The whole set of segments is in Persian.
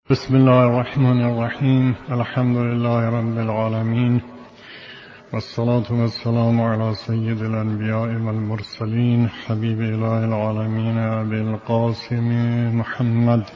بسم الله الرحمن الرحیم. الحمد لله رب العالمین والصلاة والسلام على سید الانبیاء والمرسلین حبیب اله العالمین ابی القاسم محمد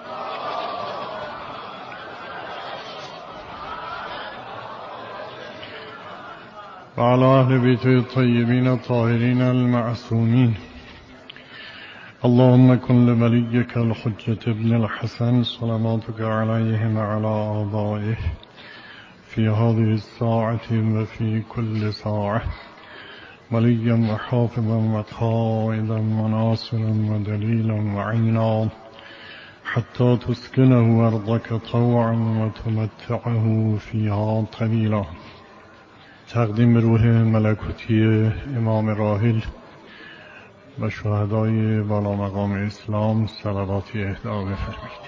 و علی اهل بیته الطیبین الطاهرین المعصومین. اللهم كن لوليك الحجة ابن الحسن صلواتك عليه وعلى آبائه في هذه الساعة وفي كل ساعة وليا وحافظا وقائدا وناصرا ودليلا وعينا حتى تسكنه أرضك طوعا وتمتعه فيها طويلا. تقدیم روح ملکوتی امام راحل و شهدای بالا مقام اسلام صلواتی اهدا بفرمایید.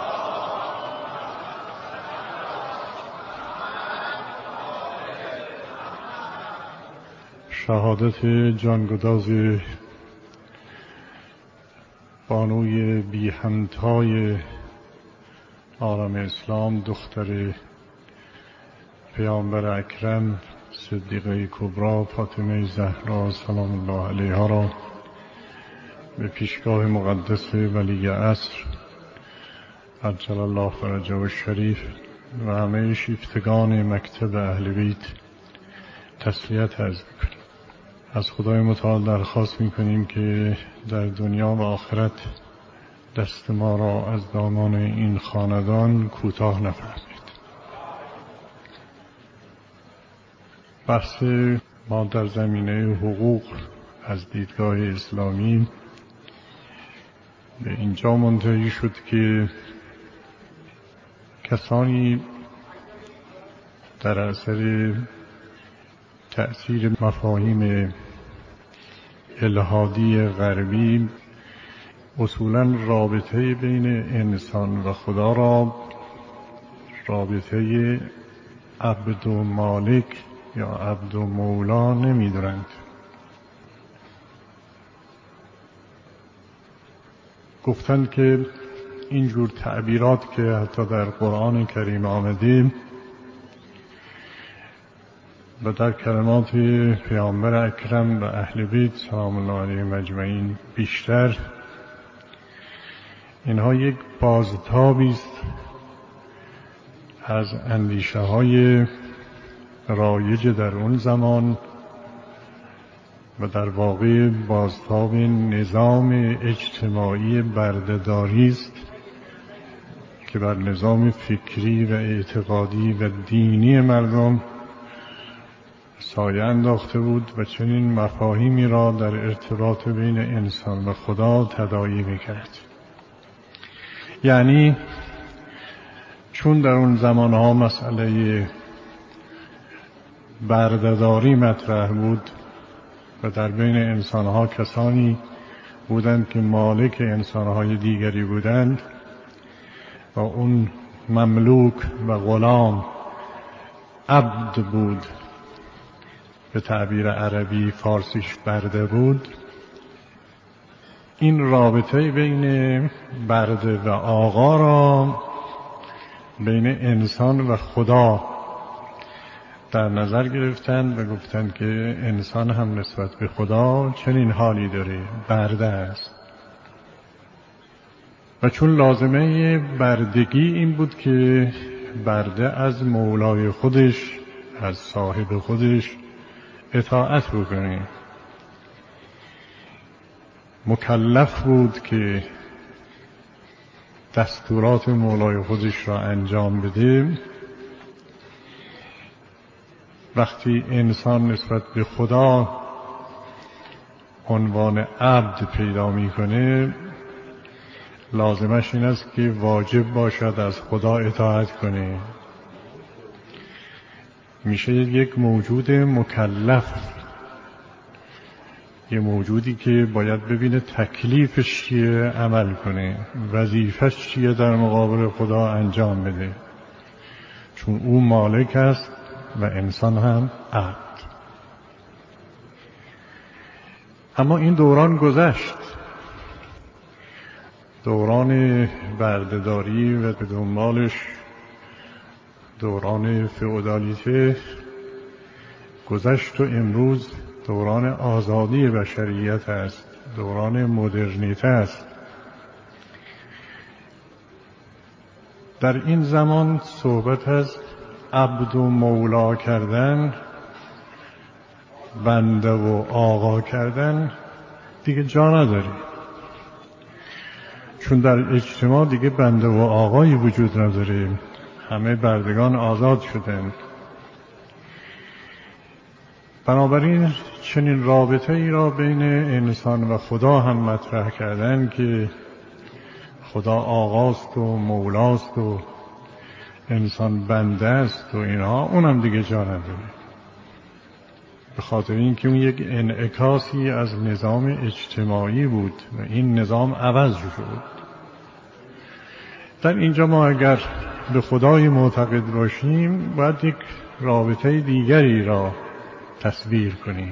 شهادت جانگداز بانوی بی همتای عالم اسلام، دختر پیامبر اکرم صدیقه کبری فاطمه زهرا سلام الله علیها را به پیشگاه مقدس ولی عصر عجل الله فرجه الشریف و همه شیفتگان مکتب اهل بیت تسلیت عرض می‌کنیم. از خدای متعال درخواست می‌کنیم که در دنیا و آخرت دست ما را از دامان این خاندان کوتاه نفرمایید. بحث ما در زمینه حقوق از دیدگاه اسلامی به اینجا منتهی شد که کسانی در اثر تأثیر مفاهیم الحادی غربی اصولاً رابطه بین انسان و خدا را رابطه عبد و مالک یا عبد و مولا نمی‌دانند. گفتند که اینجور تعبیرات که حتی در قرآن کریم آمده و در کلمات پیامبر اکرم و اهل بیت سلام الله علیهم اجمعین بیشتر، اینها یک بازتابی است از اندیشه های رایج در اون زمان و در واقع بازتاب نظام اجتماعی بردهداری است که بر نظام فکری و اعتقادی و دینی مردم سایه انداخته بود و چنین مفاهیمی را در ارتباط بین انسان و خدا تداعی می‌کرد. یعنی چون در اون زمانها مسئله بردهداری مطرح بود و در بین انسانها کسانی بودند که مالک انسانهای دیگری بودند و اون مملوک و غلام عبد بود، به تعبیر عربی فارسیش برده بود، این رابطه بین برده و آقا را بین انسان و خدا در نظر گرفتند و گفتند که انسان هم نسبت به خدا چنین حالی داره، برده است. و چون لازمه بردگی این بود که برده از مولای خودش، از صاحب خودش اطاعت بکنه، مکلف بود که دستورات مولای خودش را انجام بده. وقتی انسان نسبت به خدا عنوان عبد پیدا میکنه، لازمش این است که واجب باشد از خدا اطاعت کنه. میشه یک موجود مکلف، یه موجودی که باید ببینه تکلیفش چیه، عمل کنه، وظیفش چیه، در مقابل خدا انجام بده، چون او مالک است و انسان هم عبد. اما این دوران گذشت. دوران بردهداری و به دنبالش دوران فئودالیته گذشت و امروز دوران آزادی بشریت است، دوران مدرنیته است. در این زمان صحبت از عبد و مولا کردن، بنده و آقا کردن دیگه جا نداره، چون در اجتماع دیگه بنده و آقایی وجود نداره، همه بردگان آزاد شدند. بنابراین چنین رابطه ای را بین انسان و خدا هم مطرح کردن که خدا آقاست و مولاست و انسان بنده است و اینها، اونم دیگه جا نداره، به خاطر اینکه اون یک انعکاسی از نظام اجتماعی بود و این نظام عوض شد. در اینجا ما اگر به خدای معتقد باشیم باید یک رابطه دیگری را تصویر کنیم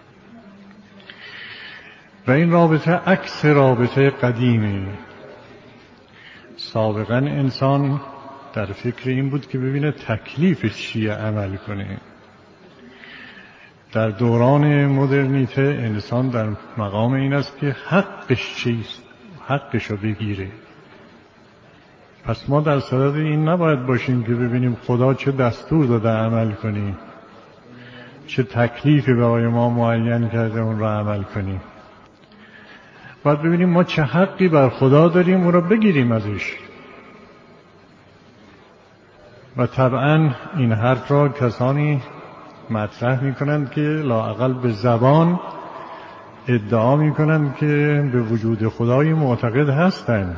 و این رابطه عکس رابطه قدیمه. سابقا انسان در فکر این بود که ببینه تکلیفش چیه عمل کنه. در دوران مدرنیته انسان در مقام این است که حقش چیست، حقش رو بگیره. پس ما در صدد این نباید باشیم که ببینیم خدا چه دستور داده عمل کنیم، چه تکلیفی برای ما معین کرده اون را عمل کنیم. باید ببینیم ما چه حقی بر خدا داریم اون را بگیریم ازش. و طبعا این حرف را کسانی مطرح میکنند که لااقل به زبان ادعا میکنند که به وجود خدای معتقد هستند،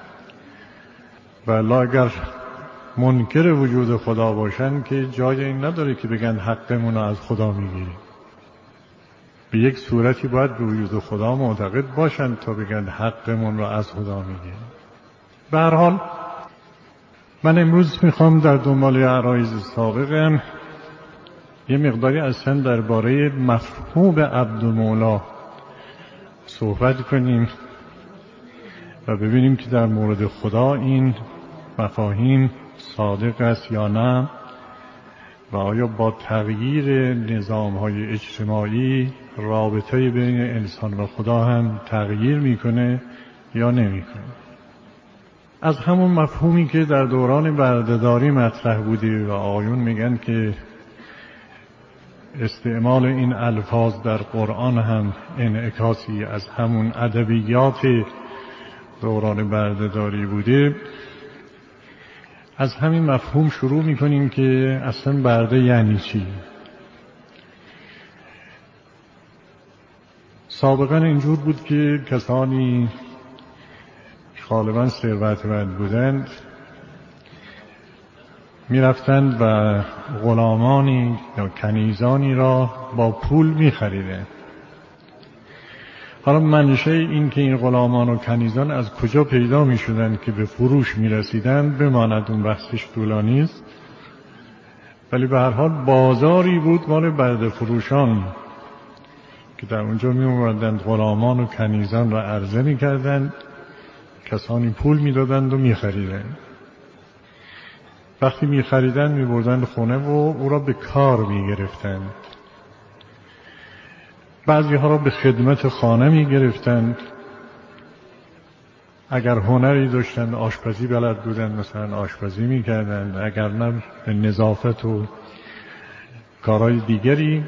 ولی اگر منکر وجود خدا باشند که جای این نداره که بگن حقمون رو از خدا میگیریم. به یک صورتی باید به وجود خدا معتقد باشند تا بگن حقمون رو از خدا میگیریم. به هر حال من امروز میخوام در دنبال عرایض سابقم یه مقداری اصلا درباره مفهوم عبد و مولا صحبت کنیم و ببینیم که در مورد خدا این مفاهیم صادق است یا نه و آیا با تغییر نظام‌های اجتماعی رابطه بین انسان و خدا هم تغییر میکنه یا نمیکنه. از همون مفهومی که در دوران بردهداری مطرح بوده و آقایون میگن که استعمال این الفاظ در قرآن هم انعکاسی از همون ادبیات دوران بردهداری بوده، از همین مفهوم شروع میکنیم که اصلا برده یعنی چی. سابقا اینجور بود که کسانی غالبا ثروتمند بودند میرفتند و غلامانی یا کنیزانی را با پول میخریدند. حالا منشه این که این غلامان و کنیزان از کجا پیدا میشدند که به فروش میرسیدند بماند، اون بحثش طولانی است، ولی به هر حال بازاری بود مال برده فروشان که در اونجا میومدند غلامان و کنیزان را عرضه میکردند، کسانی پول میدادند و میخریدند. وقتی میخریدند میبردند خونه و او را به کار میگرفتند. بعضی ها را به خدمت خانه میگرفتند. اگر هنری داشتند، آشپزی بلد بودند، مثلا آشپزی میکردند، اگر نه نظافت و کارهای دیگری.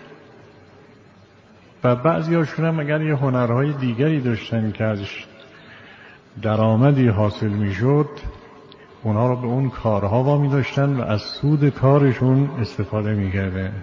و بعضی هاشون هم اگر یه هنرهای دیگری داشتند که ازش درآمدی حاصل میشد، اونها را به اون کارها وامی داشتند و از سود کارشون استفاده میکردند.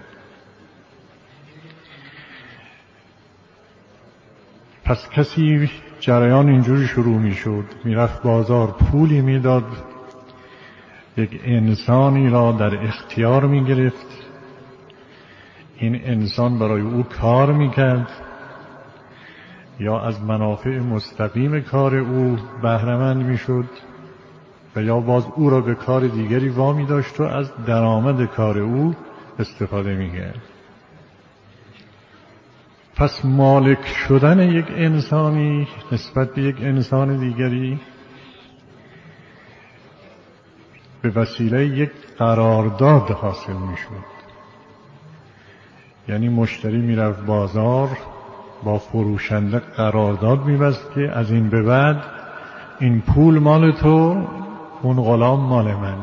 پس کسی جریان اینجوری شروع میشد، میرفت بازار، پولی میداد، یک انسانی را در اختیار میگرفت، این انسان برای او کار میکرد یا از منافع مستقیم کار او بهره مند میشد و یا باز او را به کار دیگری وامی داشت و از درآمد کار او استفاده میکرد. پس مالک شدن یک انسانی نسبت به یک انسان دیگری به وسیله یک قرارداد حاصل میشد. یعنی مشتری میرفت بازار، با فروشنده قرارداد می‌بست که از این به بعد این پول مال تو، اون غلام مال من.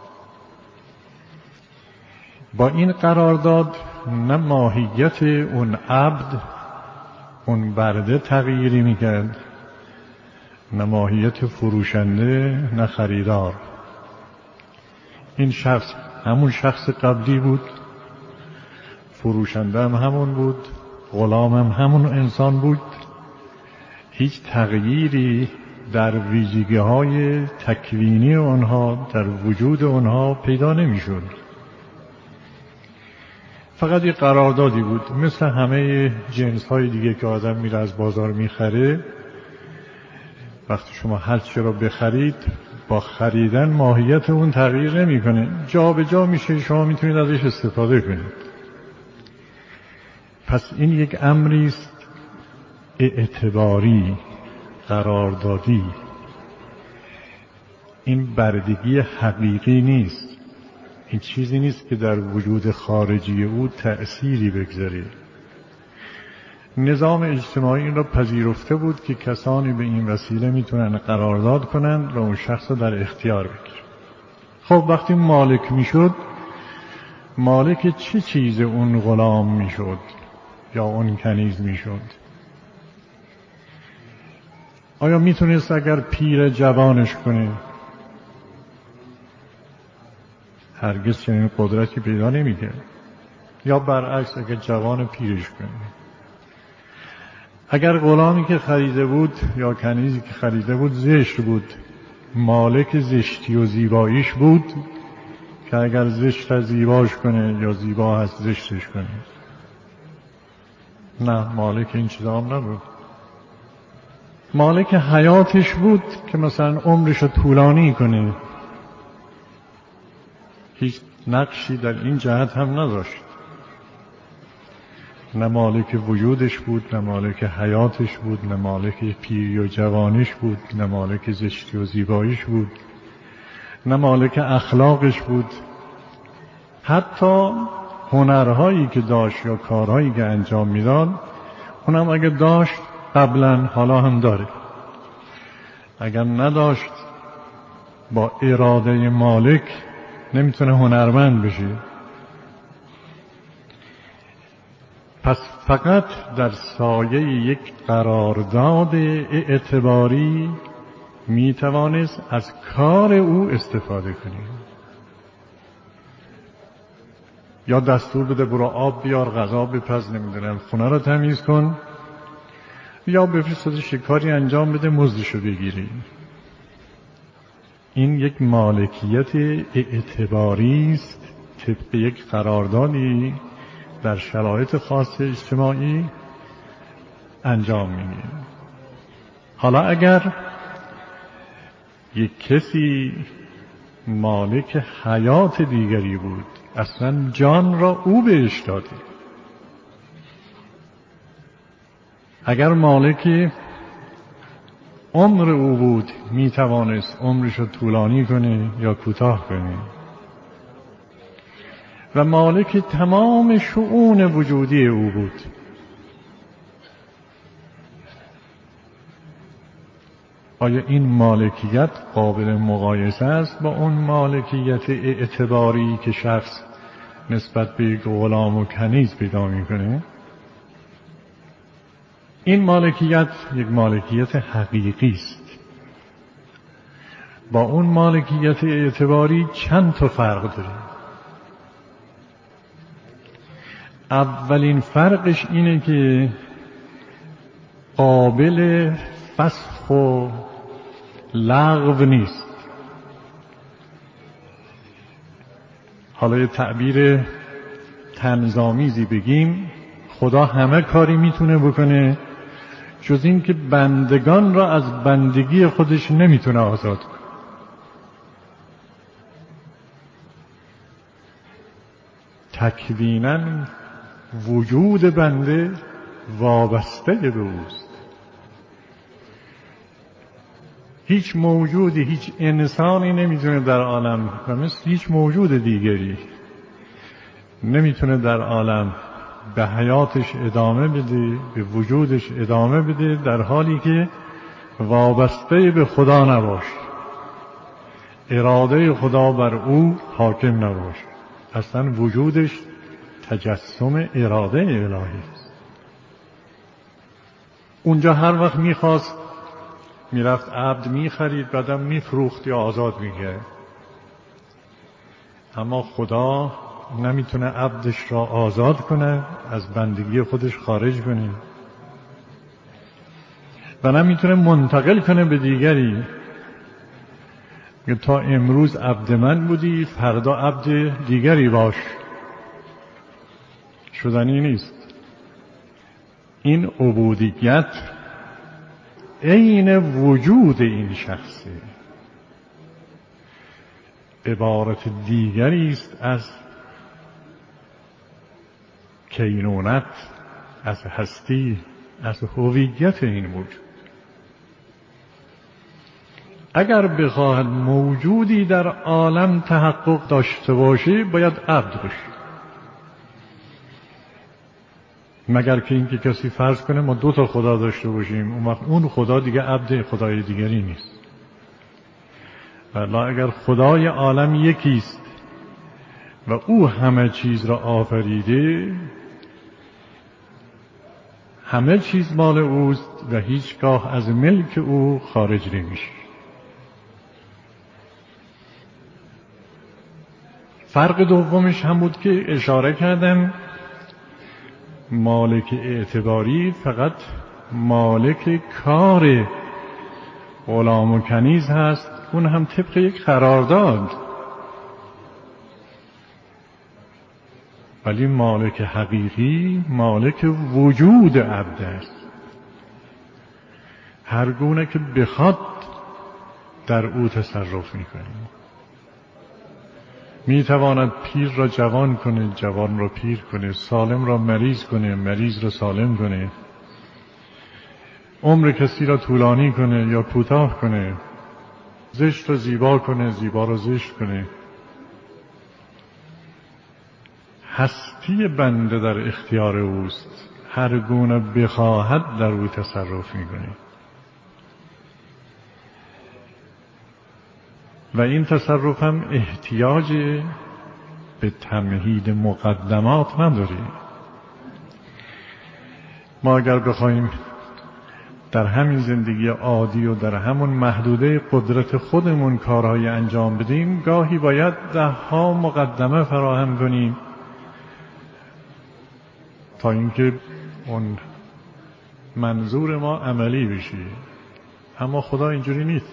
با این قرارداد نه ماهیت اون عبد، اون برده تغییری میکرد، نه ماهیت فروشنده، نه خریدار. این شخص همون شخص قبلی بود، فروشنده هم همون بود، غلام هم همون انسان بود. هیچ تغییری در ویژگی‌های تکوینی آنها، در وجود آنها پیدا نمی‌شد. فقط یک قراردادی بود، مثل همه جنس‌های دیگه که آدم میره از بازار میخره. وقتی شما هر چی رو بخرید، با خریدن ماهیت اون تغییر نمی‌کنه، جا به جا میشه، شما میتونید ازش استفاده کنید. پس این یک امری است اعتباری، قراردادی. این بردگی حقیقی نیست. این چیزی نیست که در وجود خارجی او تأثیری بگذاره. نظام اجتماعی این را پذیرفته بود که کسانی به این وسیله میتونن قرارداد کنند و اون شخص رو در اختیار بگیرن. خب وقتی مالک میشد، مالک چه چیز اون غلام میشد یا اون کنیز میشد؟ آیا میتونست اگر پیر جوانش کنه؟ هرگز چنین قدرتی پیدا نمیکرد. یا برعکس اگر جوان پیرش کنه. اگر غلامی که خریده بود یا کنیزی که خریده بود زشت بود، مالک زشتی و زیباییش بود که اگر زشت از زیباش کنه یا زیبا از زشتش کنه. نه، مالک این چیزا هم نبود. مالک حیاتش بود که مثلا عمرش رو طولانی کنه. هیچ نقشی در این جهت هم نداشت. نه مالک وجودش بود، نه مالک حیاتش بود، نه مالک پیری و جوانیش بود، نه مالک زشتی و زیباییش بود، نه مالک اخلاقش بود. حتی هنرهایی که داشت یا کارهایی که انجام میداد، اونم اگه داشت قبلا، حالا هم داره. اگر نداشت، با اراده مالک نمیتونه هنرمند بشه. پس فقط در سایه یک قرارداد اعتباری میتوانست از کار او استفاده کنی. یا دستور بده برو آب بیار، غذا بپز، نمیدونم خونه رو تمیز کن، یا بفرستش شکاری انجام بده، مزدشو بگیری. این یک مالکیت اعتباری است، طبق یک قراردادی در شرایط خاص اجتماعی انجام میگیره. حالا اگر یک کسی مالک حیات دیگری بود، اصلا جان را او بهش داده، اگر مالک عمر او بود، میتوانست عمرش رو طولانی کنه یا کوتاه کنه، و مالک تمام شؤون وجودی او بود، آیا این مالکیت قابل مقایسه است با اون مالکیت اعتباری که شخص نسبت به یک غلام و کنیز پیدا میکنه؟ این مالکیت یک مالکیت حقیقی است. با اون مالکیت اعتباری چند تا فرق داره. اولین فرقش اینه که قابل فسخ و لغو نیست. حالا یه تعبیر طنزآمیزی بگیم، خدا همه کاری میتونه بکنه جز این که بندگان را از بندگی خودش نمیتونه آزاد کنه. تکویناً وجود بنده وابسته به اوست. هیچ موجودی، هیچ انسانی نمیتونه در عالم و مثل هیچ موجود دیگری نمیتونه در عالم به حیاتش ادامه بده، به وجودش ادامه بده در حالی که وابسته به خدا نباشه، اراده خدا بر او حاکم نباشه. اصلا وجودش تجسم اراده الهی است. اونجا هر وقت میخواست میرفت عبد میخرید، بعدم میفروخت یا آزاد میکرد. اما خدا نمیتونه عبدش را آزاد کنه، از بندگی خودش خارج کنه، و نمیتونه منتقل کنه به دیگری که تا امروز عبد من بودی فردا عبد دیگری باش. شدنی نیست. این عبودیت عین وجود این شخصه، عبارت دیگری است از کینونت، از هستی، از هویت این وجود. اگر بخواهد موجودی در عالم تحقق داشته باشه باید عبد باشه، مگر که اینکه کسی فرض کنه ما 2 خدا داشته باشیم، اون وقت اون خدا دیگه عبد خدای دیگری نیست. ولی اگر خدای عالم یکیست و او همه چیز را آفریده، همه چیز مال اوست و هیچگاه از ملک او خارج نمیشه. فرق دومش هم بود که اشاره کردم مالک اعتباری فقط مالک کار غلام و کنیز هست، اون هم طبق یک قرارداد. ولی مالک حقیقی مالک وجود عبد است. هر گونه که بخواد در او تصرف میکنه. میتواند پیر را جوان کنه، جوان را پیر کنه، سالم را مریض کنه، مریض را سالم کنه، عمر کسی را طولانی کنه یا کوتاه کنه، زشت را زیبا کنه، زیبا را زشت کنه. هستی بنده در اختیار اوست، هر گونه بخواهد در او تصرف میکنه و این تصرف هم احتیاج به تمهید مقدمات نداره. ما اگر بخوایم در همین زندگی عادی و در همون محدوده قدرت خودمون کارهای انجام بدیم، گاهی باید 10 مقدمه فراهم کنیم تا اینکه اون منظور ما عملی بشه. اما خدا اینجوری نیست.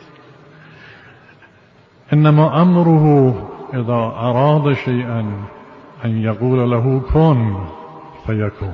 انما امره اذا اراد شیئا ان یقول له کن فیکون.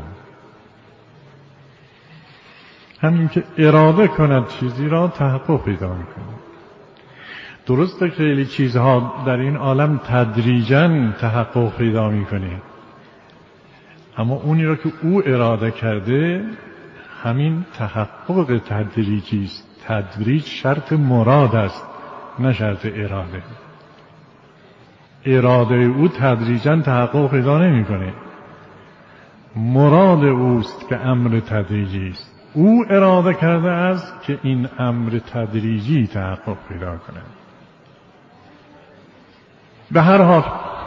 همین که اراده کند چیزی را تحقق پیدا می‌کند. درسته که خیلی چیزها در این عالم تدریجاً تحقق پیدا می‌کنه، اما اونی را که او اراده کرده همین تحقق تدریجی است. تدریج شرط مراد است نه شرط اراده. اراده او تدریجاً تحقق پیدا نمی‌کنه. مراد اوست که امر تدریجی است. او اراده کرده است که این امر تدریجی تحقق پیدا کند. به هر حال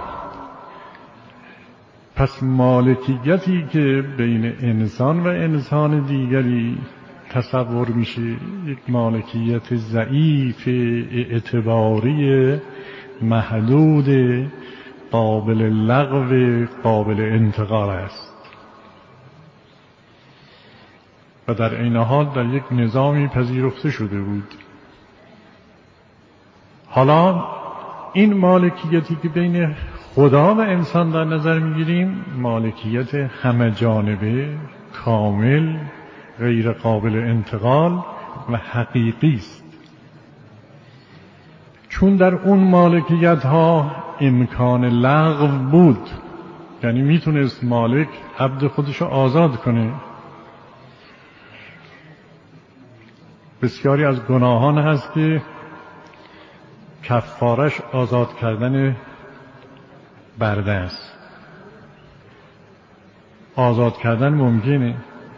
پس مالکیتی که بین انسان و انسان دیگری تصور میشه یک مالکیت ضعیف، اعتباری، محدود، قابل لغو، قابل انتقال است و در عین حال در یک نظامی پذیرفته شده بود. حالا این مالکیتی که بین خدا و انسان در نظر میگیریم مالکیت همه جانبه، کامل، غیر قابل انتقال و حقیقی است. چون در اون مالکیت ها امکان لغو بود، یعنی میتونست مالک عبد خودشو آزاد کنه، بسیاری از گناهان هست که کفارش آزاد کردن برده است. آزاد کردن ممکنه،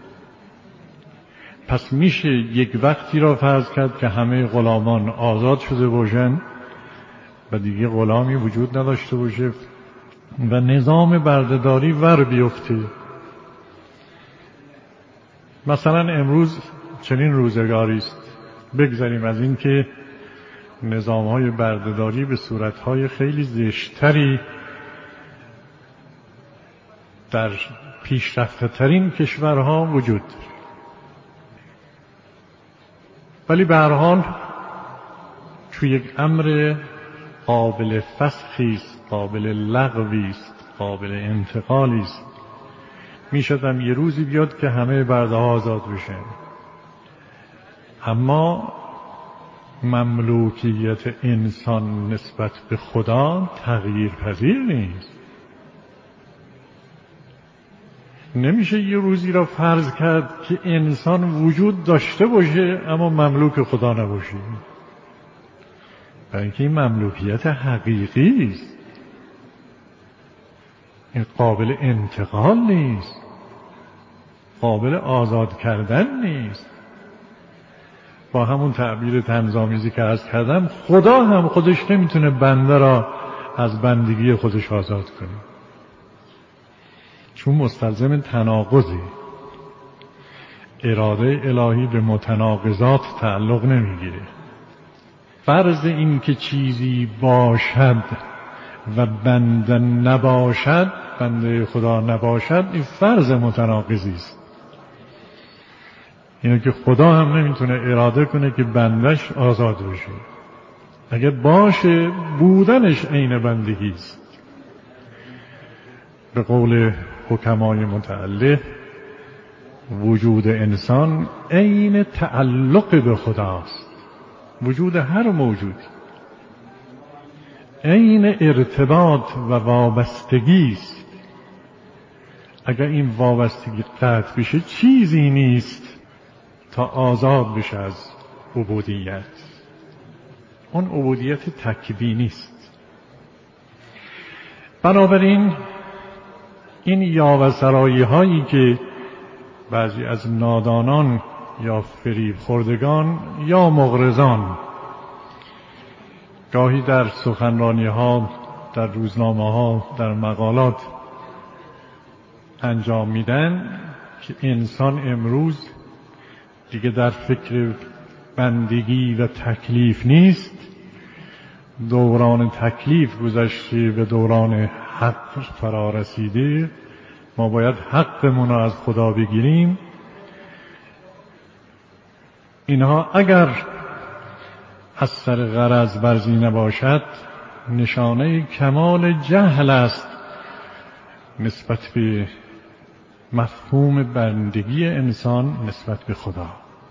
پس میشه یک وقتی را فرض کرد که همه غلامان آزاد شده باشند و دیگه غلامی وجود نداشته باشه و نظام بردهداری ور بیفته. مثلا امروز چنین روزگاری است، بگذاریم از این که نظام‌های بردهداری به صورت‌های خیلی زشتری در پیشرفته‌ترین کشورها وجود داره، ولی به هر حال توی یک امر قابل فسخی است، قابل لغوی است، قابل انتقالی است. میشدم یه روزی بیاد که همه برده‌ها آزاد بشن، اما مملوکیت انسان نسبت به خدا تغییر پذیر نیست. نمیشه یه روزی را فرض کرد که انسان وجود داشته باشه اما مملوک خدا نباشه، برای اینکه این مملوکیت حقیقی است، این قابل انتقال نیست، قابل آزاد کردن نیست. با همون تعبیر طنزآمیزی که عرض کردم، خدا هم خودش نمیتونه بنده را از بندگی خودش آزاد کنه، چون مستلزم تناقضی. اراده الهی به متناقضات تعلق نمیگیره. فرض این که چیزی باشد و بنده نباشد، بنده خدا نباشد، این فرض متناقضی است. اینه که خدا هم نمیتونه اراده کنه که بندش آزاد بشه. اگه باشه بودنش عین بندگی است. به قول حکمای متعلق، وجود انسان عین تعلق به خداست. وجود هر موجود عین ارتباط و وابستگی است. اگر این وابستگی قطع بشه چیزی نیست تا آزاد بشه از عبودیت. اون عبودیت تکوینی است. بنابراین این یاوه‌سرایی هایی که بعضی از نادانان یا فریب خوردگان یا مغرضان گاهی در سخنرانی ها، در روزنامه ها، در مقالات انجام میدن که انسان امروز دیگه در فکر بندگی و تکلیف نیست، دوران تکلیف گذشته، به دوران حق فرا رسیده، ما باید حقمون رو از خدا بگیریم. اینها اگر از سر غرض ورزی نباشد نشانه کمال جهل است نسبت به مفهوم بندگی انسان نسبت به خدا.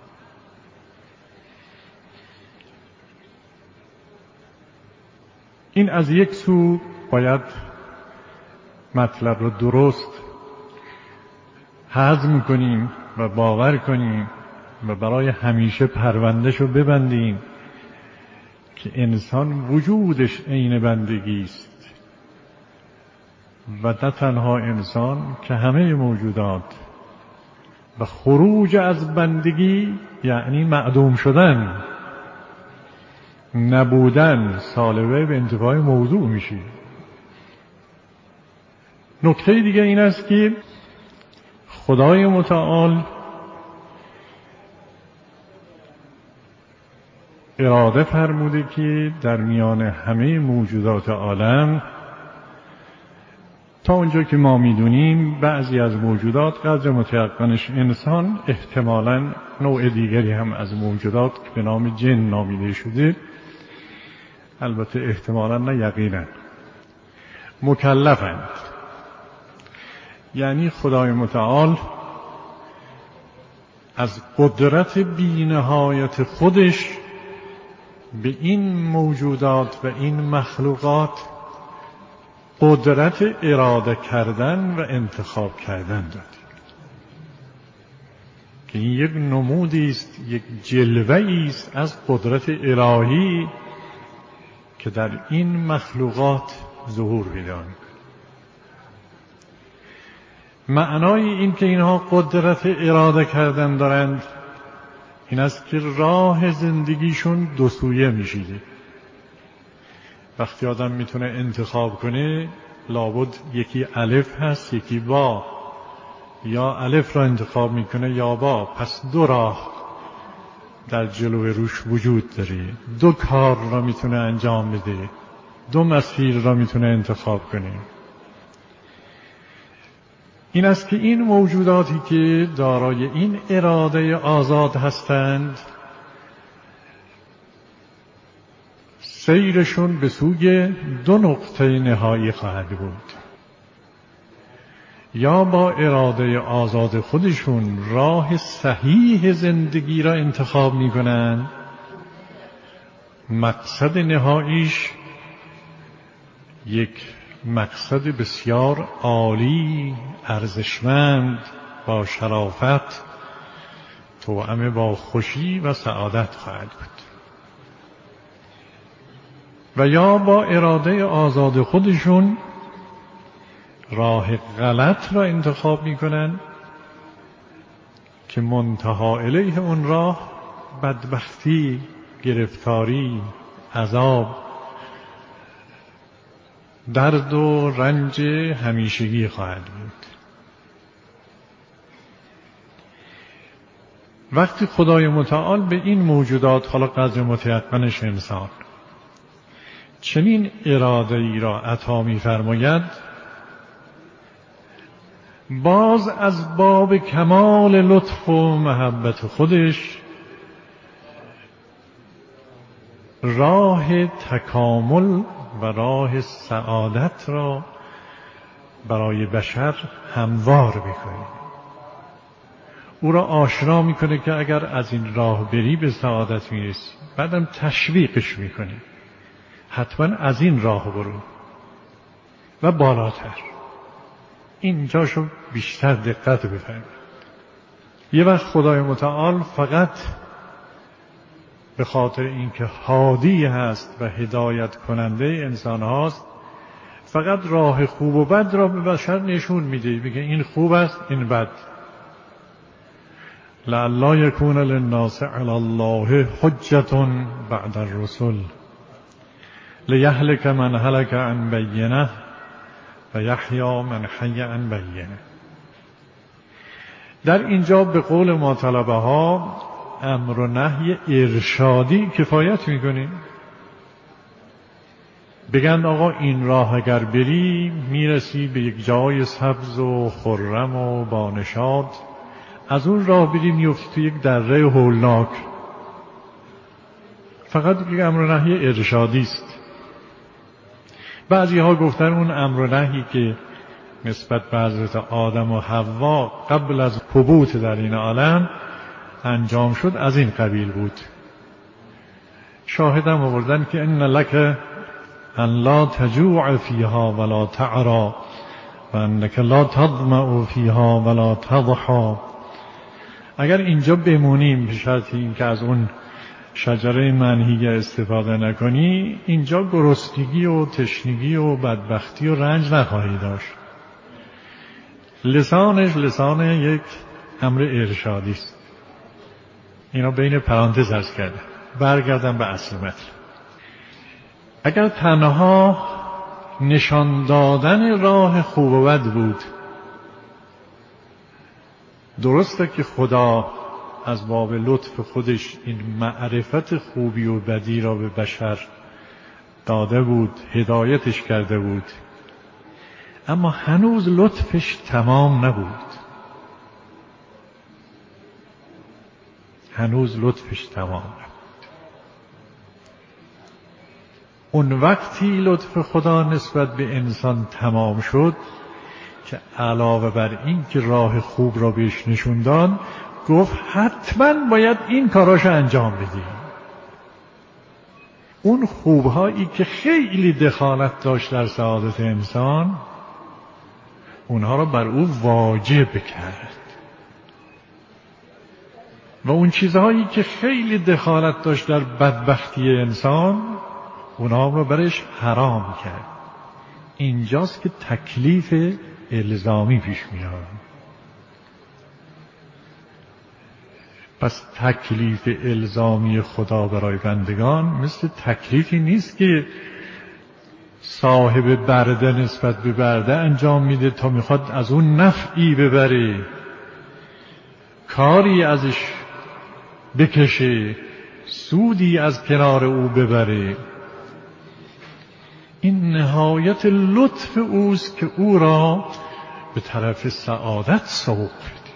این از یک سو باید مطلب رو درست هضم کنیم و باور کنیم و برای همیشه پرونده‌ش رو ببندیم که انسان وجودش عین بندگی است و نه تنها انسان که همه موجودات. و خروج از بندگی یعنی معدوم شدن، نبودن، سالبه به انتفاع موضوع میشه. نکته دیگه این است که خدای متعال اراده فرموده که در میان همه موجودات عالم تا اونجا که ما میدونیم بعضی از موجودات قدر متیقنش انسان، احتمالاً نوع دیگری هم از موجودات که به نام جن نامیده شده، البته احتمالاً نه یقیناً، مکلفند. یعنی خدای متعال از قدرت بی‌نهایت خودش به این موجودات و این مخلوقات قدرت اراده کردن و انتخاب کردن داد که این یک نمودی است، یک جلوه‌ای است از قدرت الهی که در این مخلوقات ظهور پیدا می‌کند. معنای این که اینها قدرت اراده کردن دارند این است که راه زندگیشون دو سویه میشیده. وقتی آدم میتونه انتخاب کنه لابد یکی الف هست یکی با، یا الف را انتخاب میکنه یا با، پس دو راه در جلوی روش وجود داره، دو کار را میتونه انجام بده، دو مسیر را میتونه انتخاب کنه. این است که این موجوداتی که دارای این اراده آزاد هستند سیرشون به سوی دو نقطه نهایی خواهد بود. یا با اراده آزاد خودشون راه صحیح زندگی را انتخاب می کنند، مقصد نهاییش یک مقصد بسیار عالی، ارزشمند، با شرافت، توأم با خوشی و سعادت خواهد بود. و یا با اراده آزاد خودشون راه غلط را انتخاب می‌کنند که منتها الیه اون راه بدبختی، گرفتاری، عذاب، درد و رنج همیشگی خواهد بود. وقتی خدای متعال به این موجودات، حالا قدر متیقنش انسان، چنین اراده ای را عطا می‌فرماید، باز از باب کمال لطف و محبت خودش راه تکامل و راه سعادت را برای بشر هموار می‌کنه. او را آشنا می‌کنه که اگر از این راه بری به سعادت می‌رسی. بعدم تشویقش می‌کنه حتما از این راه برو و بالاتر. اینجاشو بیشتر دقت بفرمایید. یه وقت خدای متعال فقط به خاطر اینکه هادی هست و هدایت کننده انسان هاست فقط راه خوب و بد را به بشر نشون میده، میگه این خوب است این بد. لعلی یکون للناس علی الله حجة بعد الرسل لیهلک من هلک عن بینه و یحیی من حی عن بینه. در اینجا به قول مطلبه ها امر و نهی ارشادی کفایت میکنه. بگن آقا این راه اگر بری میرسی به یک جای سبز و خرم و بانشاد، از اون راه بری میفتی تو یک دره هولناک. فقط یک امر و نهی ارشادی است. بعضی ها گفتن اون امر و نهی که نسبت به حضرت آدم و حوا قبل از حبوط در این عالم انجام شد از این قبیل بود. شاهدم آوردن که ان لک ان لا تجوع فیها ولا تعرى و انک لا تظمأ فیها ولا تضحى. اگر اینجا بمونیم به شرط این که از اون شجره منهیه استفاده نکنی، اینجا گرسنگی و تشنگی و بدبختی و رنج نخواهی داشت. لسانش لسان یک امر ارشادی است. اینا بین پرانتز عرض کردم. برگردم به اصل مطلب. اگر تنها نشان دادن راه خوب و بد بود، درسته که خدا از باب لطف خودش این معرفت خوبی و بدی را به بشر داده بود، هدایتش کرده بود، اما هنوز لطفش تمام نبود. هنوز لطفش تمام نبود. اون وقتی لطف خدا نسبت به انسان تمام شد که علاوه بر این که راه خوب را بهش نشون داد، گفت حتما باید این کاراش انجام بدی. اون خوبهایی که خیلی دخالت داشت در سعادت انسان، اونها را بر او واجب کرد. و اون چیزهایی که خیلی دخالت داشت در بدبختی انسان اونا رو برش حرام کرد. اینجاست که تکلیف الزامی پیش میاد. پس تکلیف الزامی خدا برای بندگان مثل تکلیفی نیست که صاحب برده نسبت به برده انجام میده تا میخواد از اون نفعی ببره، کاری ازش بکشه، سودی از کنار او ببره. این نهایت لطف اوست که او را به طرف سعادت سوق بده.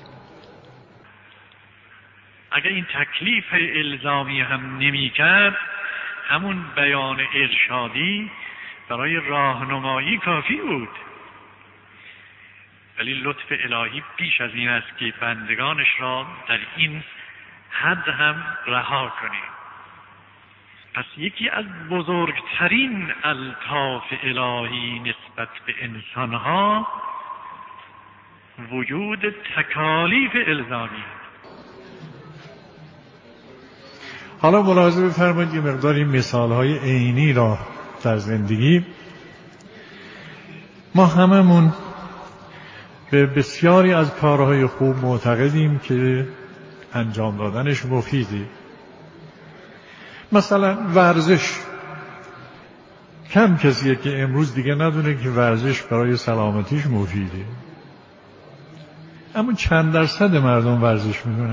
اگر این تکلیف الزامی هم نمی کرد، همون بیان ارشادی برای راهنمایی کافی بود. ولی لطف الهی بیش از این است که بندگانش را در این حد هم رها کنه. پس یکی از بزرگترین الطاف الهی نسبت به انسانها وجود تکالیف الزامی. حالا ملاحظه بفرمایید یه مقداری مثالهای عینی را در زندگی. ما هممون به بسیاری از کارهای خوب معتقدیم که انجام دادنش مفیده. مثلا ورزش، کم کسیه که امروز دیگه ندونه که ورزش برای سلامتیش مفیده. اما چند درصد مردم ورزش میکنه؟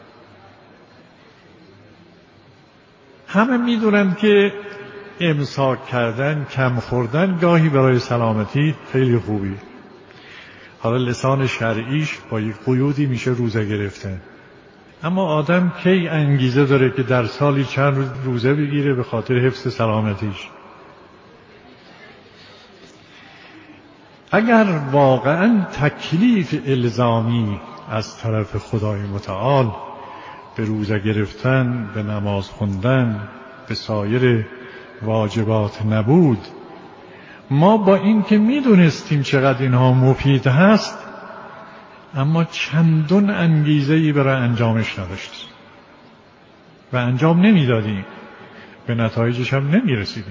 همه میدونن که امساک کردن، کم خوردن گاهی برای سلامتی خیلی خوبی. حالا لسان شرعیش با یک قیودی میشه روزه گرفتن. اما آدم کی انگیزه داره که در سالی چند روز روزه بگیره به خاطر حفظ سلامتیش؟ اگر واقعا تکلیف الزامی از طرف خدای متعال به روزه گرفتن، به نماز خوندن، به سایر واجبات نبود، ما با این که میدونستیم چقدر اینها مفید هست اما چندان انگیزه‌ای برای انجامش نداشتیم و انجام نمیدادیم، به نتایجش هم نمیرسیدیم.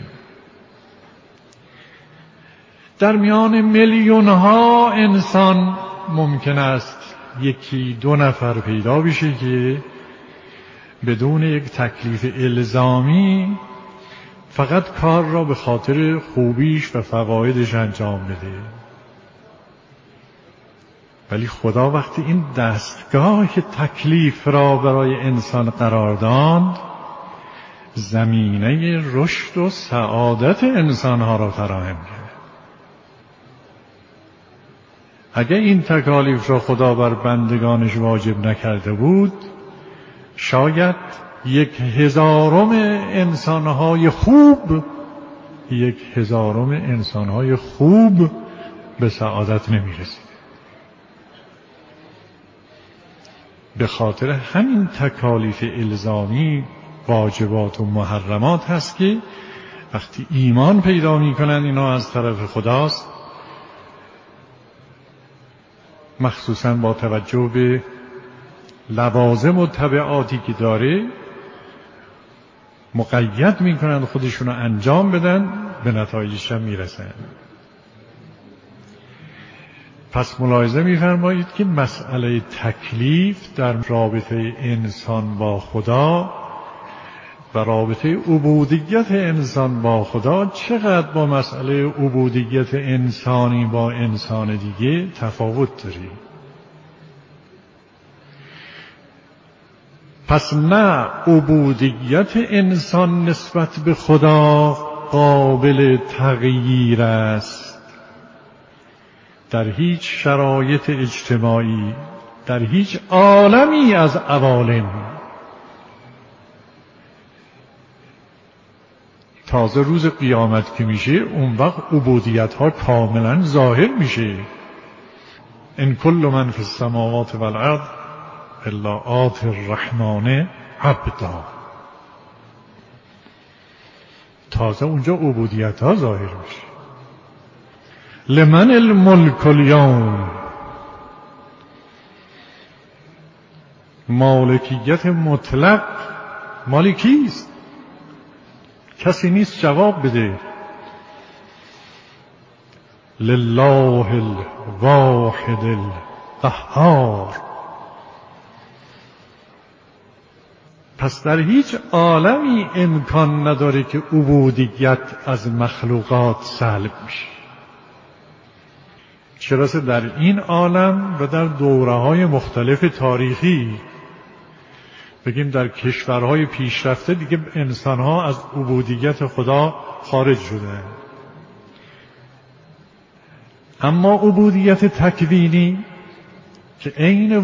در میان میلیون ها انسان ممکن است یکی دو نفر پیدا بشه که بدون یک تکلیف الزامی فقط کار را به خاطر خوبیش و فوایدش انجام بده. ولی خدا وقتی این دستگاه تکلیف را برای انسان قرار داد، زمینه رشد و سعادت انسانها را فراهم کرد. اگر این تکالیف را خدا بر بندگانش واجب نکرده بود، شاید 1/1000 انسانهای خوب 1/1000 انسانهای خوب به سعادت نمی‌رسید. به خاطر همین تکالیف الزامی، واجبات و محرمات هست که وقتی ایمان پیدا می‌کنند اینا از طرف خداست، مخصوصاً با توجه به لوازم و تبعاتی که داره، مقید میکنند خودشون رو انجام بدن، به نتایجش هم میرسن. پس ملاحظه میفرمایید که مسئله تکلیف در رابطه انسان با خدا و رابطه عبودیت انسان با خدا چقدر با مسئله عبودیت انسانی با انسان دیگه تفاوت داره. پس نه عبودیت انسان نسبت به خدا قابل تغییر است در هیچ شرایط اجتماعی، در هیچ عالمی از عوالم. تازه روز قیامت که میشه اون وقت عبودیت ها کاملا ظاهر میشه. ان کل من فی السماوات والارض الا آتی الرحمن عبدا. تازه اونجا عبودیت ها ظاهر میشه. لمن الملک اليوم، مالکیت مطلق مال کیست؟ کسی نیست جواب بده. لله الواحد القهار. پس در هیچ عالمی امکان نداره که عبودیت از مخلوقات سلب میشه. چرا در این عالم و در دوره‌های مختلف تاریخی، بگیم در کشورهای پیشرفته، دیگه انسان‌ها از عبودیت خدا خارج شدن. اما عبودیت تکوینی که عین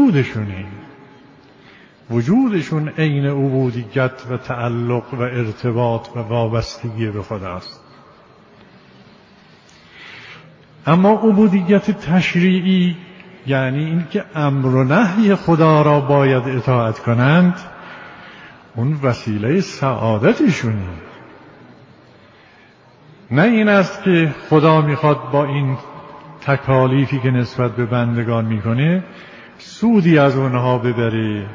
وجودشون عین عبودیت و تعلق و ارتباط و وابستگی به خداست. اما عبودیت تشریعی یعنی این که امر و نهی خدا را باید اطاعت کنند، اون وسیله سعادتشونه. نه این است که خدا میخواد با این تکالیفی که نسبت به بندگان میکنه سودی از اونها ببره،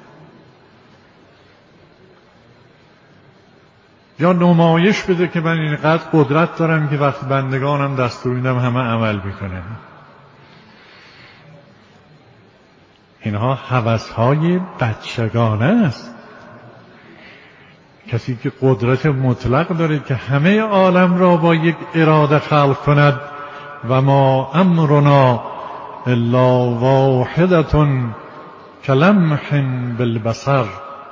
یا نمایش بده که من اینقدر قدرت دارم که وقتی بندگانم دستور میدم همه عمل میکنن. اینها هوس‌های بچگانه است. کسی که قدرت مطلق داره که همه عالم را با یک اراده خلق کند، و ما امرنا الا واحدة کلمح بالبصر،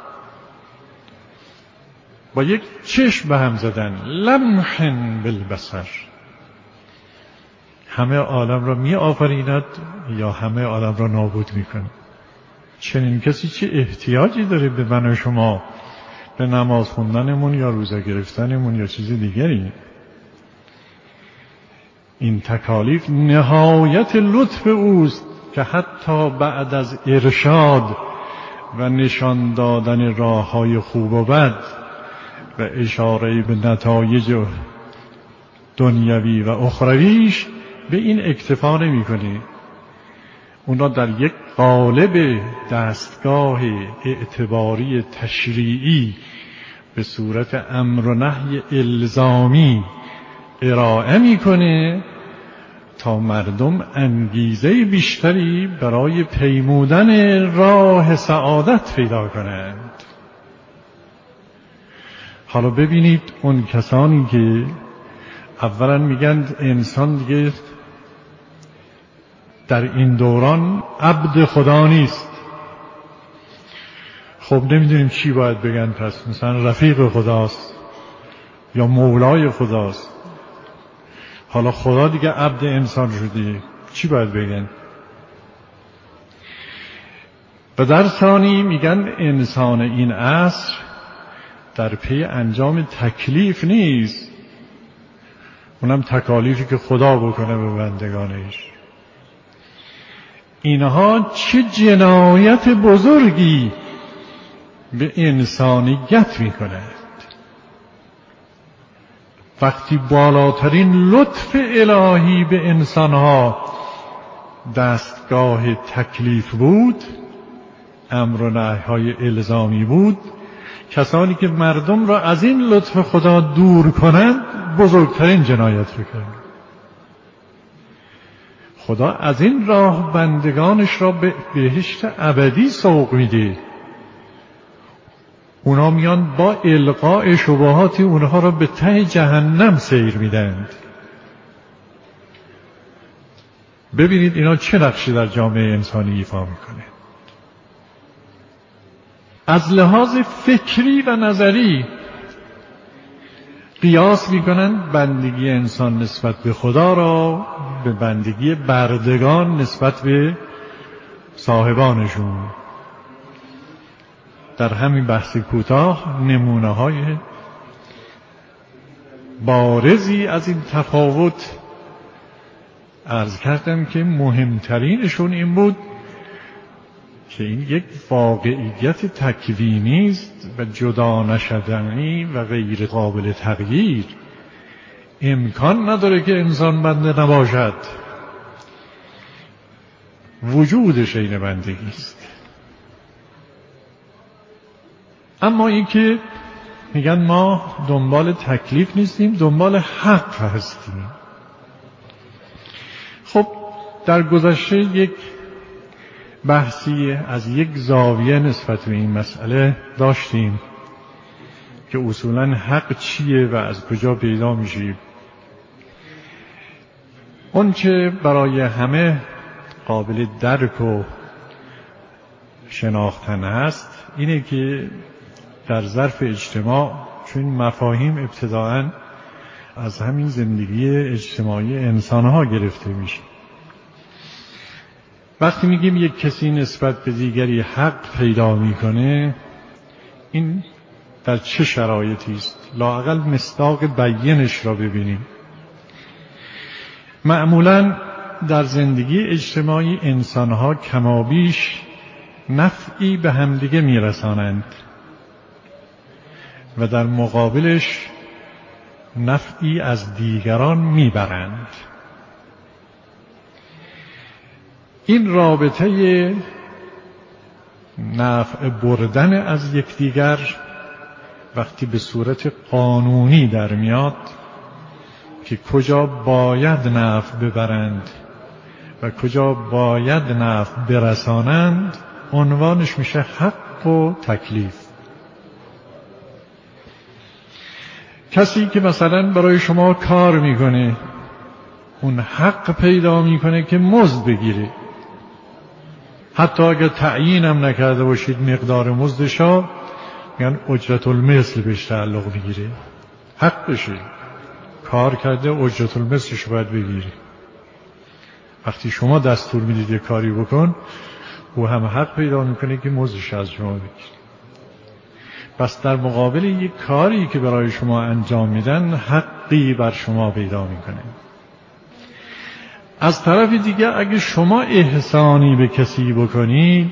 با یک چشم به هم زدن، لمح بالبصر، همه عالم را می آفریند یا همه عالم را نابود می کند. چنین کسی چه احتیاجی داره به من و شما، به نماز خوندنمون یا روزه گرفتنمون یا چیز دیگری؟ این تکالیف نهایت لطف اوست که حتی بعد از ارشاد و نشان دادن راه‌های خوب و بد و اشاره به نتایج دنیوی و اخرویش به این اکتفا نمی‌کنه. اون را در یک قالب دستگاه اعتباری تشریعی به صورت امر و نهی الزامی ارائه میکنه تا مردم انگیزه بیشتری برای پیمودن راه سعادت پیدا کنند. حالا ببینید اون کسانی که اولا میگن انسان دیگه در این دوران عبد خدا نیست. خب نمیدونیم چی باید بگن، پس مثلا رفیق خداست یا مولای خداست. حالا خدا دیگه عبد انسان شده، چی باید بگن؟ و در ثانی میگن انسان این عصر در پی انجام تکلیف نیست، اونم تکالیفی که خدا بکنه به بندگانش. اینها چه جنایت بزرگی به انسانیت میکنند وقتی بالاترین لطف الهی به انسانها دستگاه تکلیف بود، امر و نهی‌های الزامی بود. کسانی که مردم را از این لطف خدا دور کنند بزرگترین جنایت میکنند. خدا از این راه بندگانش را به بهشت ابدی سوق میده. اونا میان با القاء شبهات اونها را به ته جهنم سیر میدند. ببینید اینا چه نقشی در جامعه انسانی ایفا میکنه. از لحاظ فکری و نظری قیاس میکنند بندگی انسان نسبت به خدا را به بندگی بردگان نسبت به صاحبانشون. در همین بحث کوتاه نمونه‌های بارزی از این تفاوت عرض کردم که مهمترینشون این بود که این یک واقعیت تکوینی است و جدا نشدنی و غیر قابل تغییر. امکان نداره که انسان بنده نباشد. وجودش این بندگی است. اما این که میگن ما دنبال تکلیف نیستیم، دنبال حق هستیم. خب در گذشته یک بحثی از یک زاویه نسبت به این مسئله داشتیم که اصولاً حق چیه و از کجا پیدا میشه. اون چه برای همه قابل درک و شناختن هست اینه که در ظرف اجتماع، چون مفاهیم ابتداءً از همین زندگی اجتماعی انسانها گرفته میشه. وقتی میگیم یک کسی نسبت به دیگری حق پیدا میکنه، این در چه شرایطی است؟ لااقل مصداق بیانش را ببینیم. معمولاً در زندگی اجتماعی انسانها کمابیش نفعی به همدیگه میرسانند و در مقابلش نفعی از دیگران میبرند. این رابطه نفع بردن از یکدیگر وقتی به صورت قانونی در میاد که کجا باید نفع ببرند و کجا باید نفع برسانند، عنوانش میشه حق و تکلیف. کسی که مثلا برای شما کار میکنه اون حق پیدا میکنه که مزد بگیره، حتی اگر تعیین هم نکرده باشید مقدار مزدشا، میگن اجرت المثل بهش تعلق بگیره، حق بشه، کار کرده اجرت المثلش باید بگیره. وقتی شما دستور میدید یک کاری بکن، او هم حق پیدا میکنه که مزدش از شما بگیره. پس در مقابل یک کاری که برای شما انجام میدن حقی بر شما پیدا میکنه. از طرف دیگه اگه شما احسانی به کسی بکنید،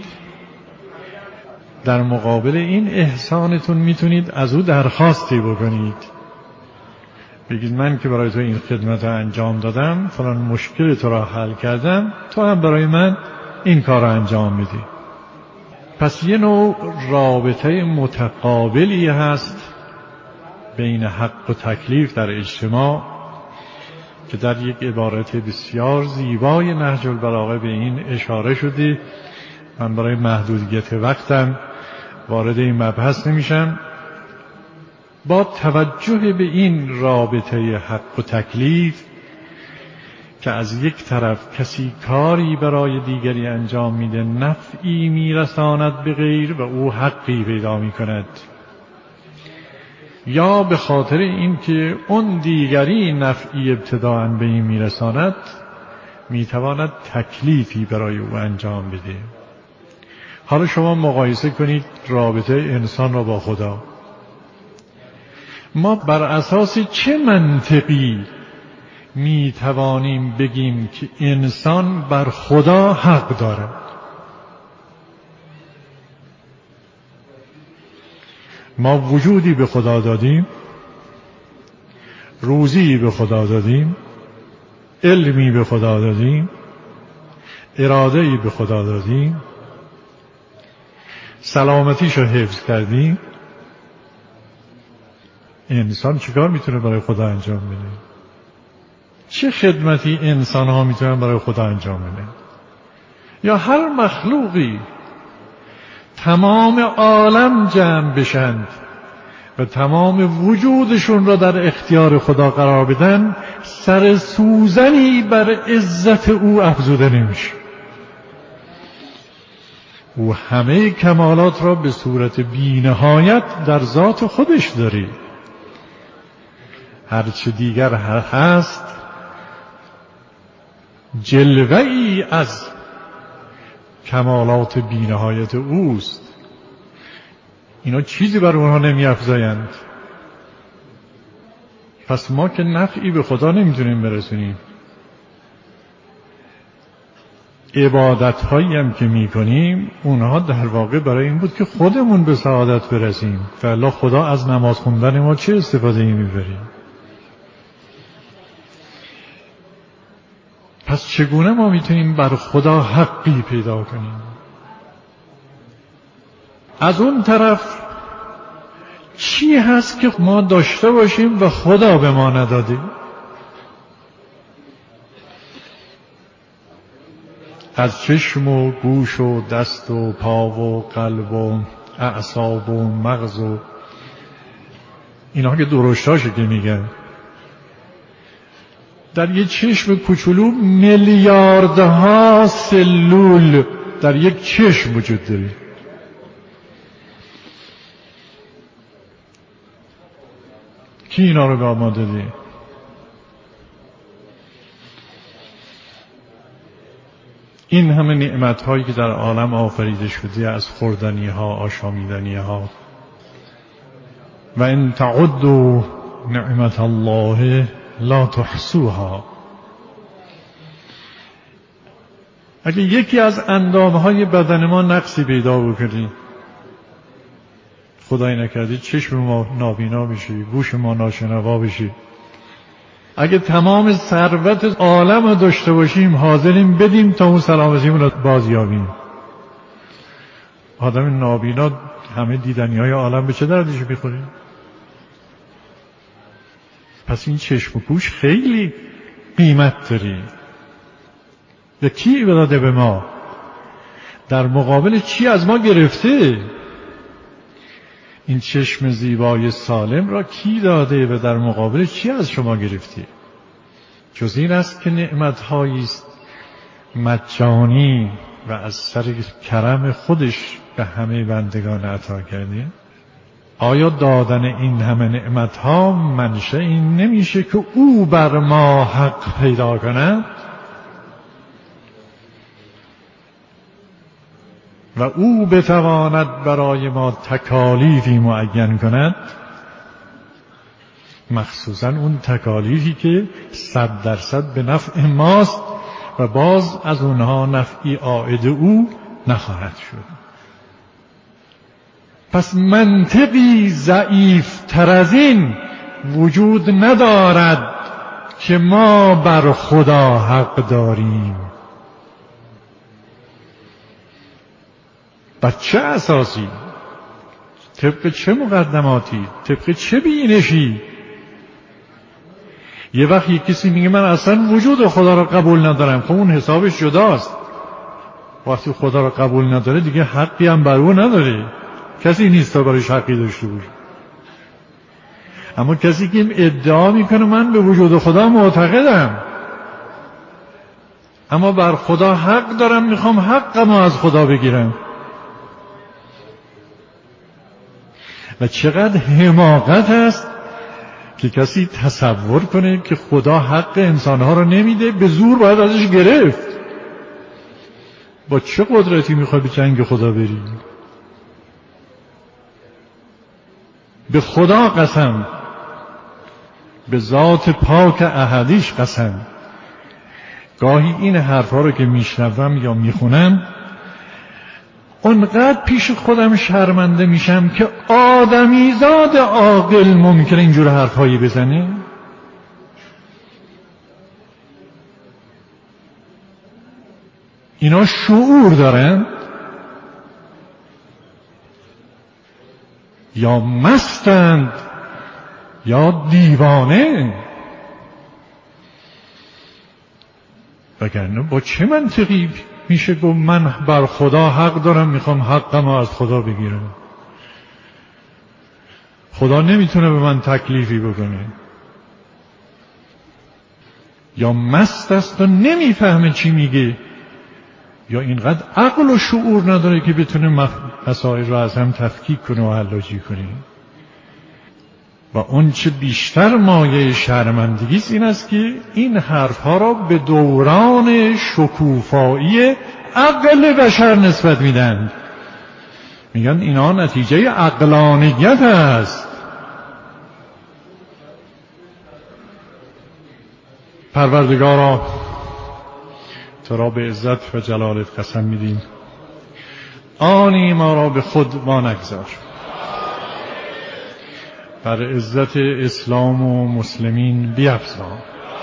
در مقابل این احسانتون میتونید از او درخواستی بکنید، بگید من که برای تو این خدمت رو انجام دادم، فلان مشکل تو را حل کردم، تو هم برای من این کار رو انجام میدی. پس یه نوع رابطه متقابلی هست بین حق و تکلیف در اجتماع که در یک عبارت بسیار زیبای نهج البلاغه به این اشاره شده. من برای محدودیت وقتم وارد این مبحث نمیشم. با توجه به این رابطه حق و تکلیف که از یک طرف کسی کاری برای دیگری انجام میده، نفعی میرساند به غیر و او حقی پیدا میکند، یا به خاطر اینکه اون دیگری نفعی ابتداءً به این میرساند، میتواند تکلیفی برای او انجام بده. حالا شما مقایسه کنید رابطه انسان را با خدا. ما بر اساس چه منطقی میتوانیم بگیم که انسان بر خدا حق دارد؟ ما وجودی به خدا دادیم، روزی به خدا دادیم، علمی به خدا دادیم، اراده‌ای به خدا دادیم، سلامتیشو حفظ کردیم. انسان چیکار میتونه برای خدا انجام بده؟ چه خدمتی انسان ها میتونن برای خدا انجام بده؟ یا هر مخلوقی تمام عالم جمع بشند و تمام وجودشون را در اختیار خدا قرار بدن، سر سوزنی بر عزت او افزوده نمیشه. او همه کمالات را به صورت بی‌نهایت در ذات خودش داره. هرچه دیگر هست جلوه‌ای از کمالات بی‌نهایت اوست. اینا چیزی بر اونها نمی‌افزایند. پس ما که نفعی به خدا نمیتونیم برسونیم. عبادت هایی هم که میکنیم اونها در واقع برای این بود که خودمون به سعادت برسیم. فعلا خدا از نماز خوندن ما چه استفاده میبریم؟ پس چگونه ما میتونیم بر خدا حقی پیدا کنیم؟ از اون طرف چی هست که ما داشته باشیم و خدا به ما نداده؟ از چشم و گوش و دست و پا و قلب و اعصاب و مغز و اینا که درشتاشه که میگن، در یک چشم کوچولو میلیاردها سلول در یک چشم وجود داره. کی اینا رو به ما داده؟ این همه نعمت هایی که در عالم آفریده شده، از خوردنی ها، آشامیدنی ها، و ان تعدوا نعمت الله لا تحصوها. اگه یکی از اندامهای بدن ما نقصی پیدا بکنی، خدای نکرده چشم ما نابینا بشه، گوش ما ناشنوا بشه، اگه تمام ثروت عالم رو داشته باشیم، حاضریم بدیم تا اون سلامتیمون رو بازیابیم. آدم نابینا همه دیدنی های عالم به چه دردش میخوره؟ پس این چشم و گوش خیلی قیمت داره. به کی داده؟ به ما. در مقابل چی از ما گرفته؟ این چشم زیبای سالم را کی داده و در مقابل چی از شما گرفته؟ جز این است که نعمت‌هایی است مجانی و از سر کرم خودش به همه بندگان عطا کرده. آیا دادن این همه نعمت‌ها منشأ این نمیشه که او بر ما حق پیدا کند و او بتواند برای ما تکالیفی معین کند، مخصوصا اون تکالیفی که 100% به نفع ماست و باز از اونها نفعی عائد او نخواهد شد. پس منطقی ضعیف تر از این وجود ندارد که ما بر خدا حق داریم. بر چه اساسی؟ طبق چه مقدماتی؟ طبق چه بینشی؟ یه وقت یک کسی میگه من اصلا وجود خدا را قبول ندارم، خب اون حسابش جداست. وقتی خدا را قبول نداره دیگه حقی هم بر او نداره، کسی نیست تا برایش حقی داشته باشه. اما کسی که ادعا میکنه من به وجود خدا معتقدم اما بر خدا حق دارم، میخوام حقمو از خدا بگیرم، و چقدر حماقت است که کسی تصور کنه که خدا حق انسانها رو نمیده، به زور باید ازش گرفت. با چه قدرتی میخوای به جنگ خدا بری؟ به خدا قسم، به ذات پاک احدیش قسم، گاهی این حرفا رو که میشنوم یا میخونم اونقدر پیش خودم شرمنده میشم که آدمیزاد عاقل ممکنه اینجور حرفایی بزنه؟ اینا شعور دارن یا مستند یا دیوانه؟ وگرنه با چه منطقی میشه گفت من بر خدا حق دارم، میخوام حقم از خدا بگیرم؟ خدا نمیتونه به من تکلیفی بکنه. یا مست است و نمیفهمه چی میگه، یا اینقدر عقل و شعور نداره که بتونه مسائل رو از هم تفکیک کنه و حلاجی کنه. و اون چه بیشتر مایه شرمندگی است این است که این حرفها را به دوران شکوفایی عقل بشر نسبت میدن، میگن اینا نتیجه عقلانیت است. پروردگارا تو را به عزت و جلالت قسم میدیم، آنی ما را به خود وانگذار، بر عزت اسلام و مسلمین بیفزا،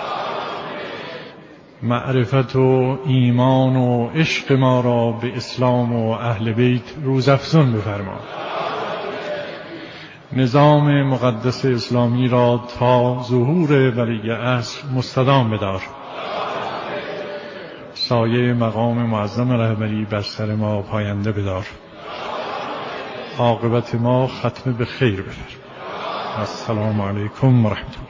معرفت و ایمان و عشق ما را به اسلام و اهل بیت روزافزون بفرما، نظام مقدس اسلامی را تا ظهور ولی عصر مستدام بدار. سایه مقام معظم رهبری بر سر ما پاینده بدار. عاقبت ما ختم به خیر بفرما. السلام علیکم و رحمت الله.